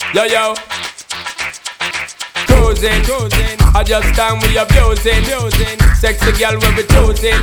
Yo, yo. Cruising, I just time we abusing. Sexy girl when we choosing.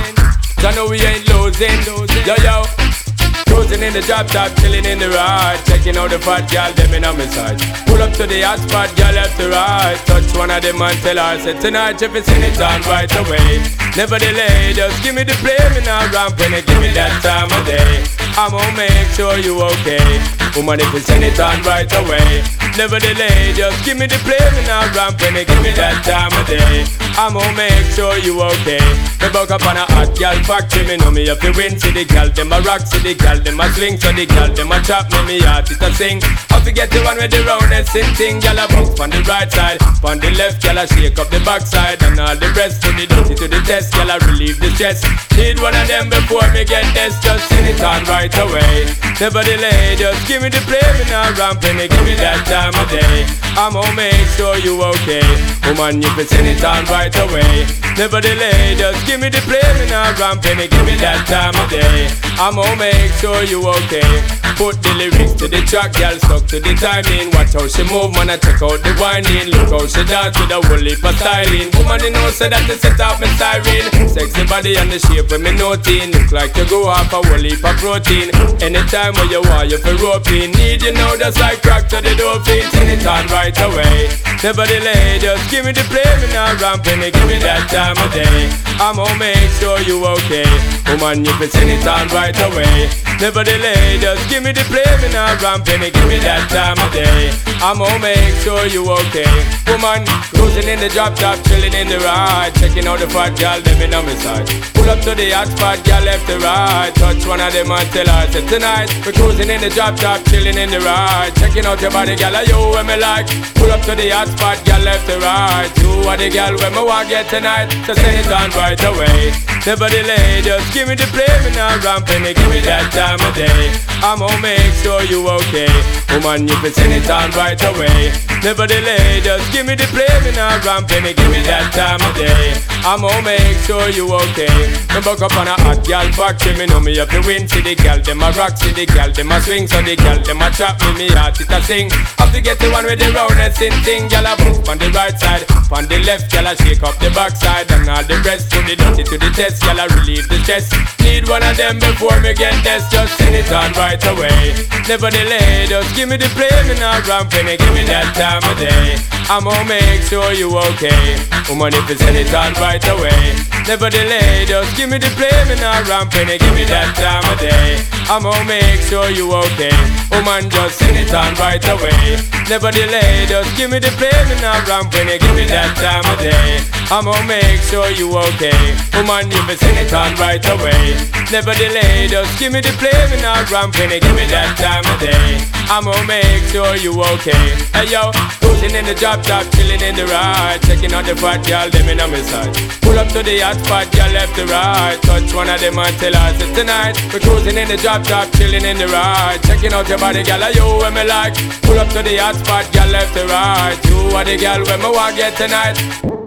I know we ain't losing. Yo, yo. Cruising in the drop top, chilling in the ride. Checking out the fat girl, them in on my side. Pull up to the hot spot, girl left to right. Touch one of them and tell her, say tonight if it's in it on right away. Never delay, just give me the play. Me now ramp when they give me that time of day. I'ma make sure you okay. Woman, if it's in it on right away. Never delay, just give me the play. Me now ramp when they give me that time of day. I'ma make sure you okay. Me buck up on a hot girl factory. Me know me have to win. See the girl, them a rock. See the girl, them a swing. So the girl, them a trap. Me heart it a sing. I forget the one with the roundest sing thing. Girl a bounce on the right side. On the left, girl a shake up the backside. And all the rest to the dirty to the test. Girl a relieve the stress. Need one of them before me get this. Just sing it on right away. Never delay, just give me the play. Me now ramp and they give me that time of day. I'ma make sure you okay. Woman, you can sing it on right away. Never delay, just give me the play. Me now ramp and they give me that time of day. I'ma make sure you okay. Put the lyrics to the track, girl, stuck to the timing. Watch how she move, man, I check out the winding. Look how she dance with a whole heap of styling. Woman, you know, say that to set off me siren. Sexy body and the shape when me noting. Look like you go off a whole heap of protein. Anytime when you want, you feel roping. Need you know, just like crack to the door feet. Send it on right away. Never delay, just give me the play. Me now ramp and give me that time of day. I'ma make sure you okay. Woman, you can send it on right away. Never delay, just give me the play. Me now ramp and give me that time of day. I'ma make sure you okay. Woman, cruising in the drop top, chilling in the ride. Checking out the fat girl, them in on my side. Pull up to the hot spot, girl left to right. Touch one of them and tell her, say tonight we're cruising in the drop top, chilling in the ride. Checking out your body, girl, are you when me like? Pull up to the hot spot, girl left to right. You are the girl when me want get tonight. So send it on right away. Never delay, just give me the play. Me now ramp and give me that time of day. I'ma make sure you okay. Woman, you can send it on right away. Never delay, just give me the play. Me now ramp and give me that time of day. I'ma make sure you okay. Me buck up on a hot girl factory. Me know me have to win. See the girl, them a rock. See the girl, them a swing. So the girl, them a trap me heart it a sing. Have to get the one with the roundest in thing. Girl a move on the right side. On the left, girl a shake up the backside. And all the rest to the dirty to the test. Girl a relieve the stress. Need one of them before me get this. Just send it on right away. Never delay, just give me the play. Me now ramp and give me that time of day. I'ma make sure you okay. Woman, if you send it on right away. Never delay, just give me the play. Me now ramp and give me that time of day. I'ma make sure you okay. Woman, just send it on right away. Never delay, just give me the play. Me now ramp and give me that time of day. I'ma make sure you okay. Woman, if you send it on right away. Never delay, just give me the play. Me now ramp and give me that time of day. I'ma make sure you okay. Hey yo, cruising in the drop top, chilling in the ride. Checking out the fat girl, them in on my side. Pull up to the hot spot, girl left to right. Touch one of them and tell her, say tonight we're cruising in the drop top, chilling in the ride. Checking out your body, girl, are you when me like? Pull up to the hot spot, girl left to right. You are the girl when me want get tonight.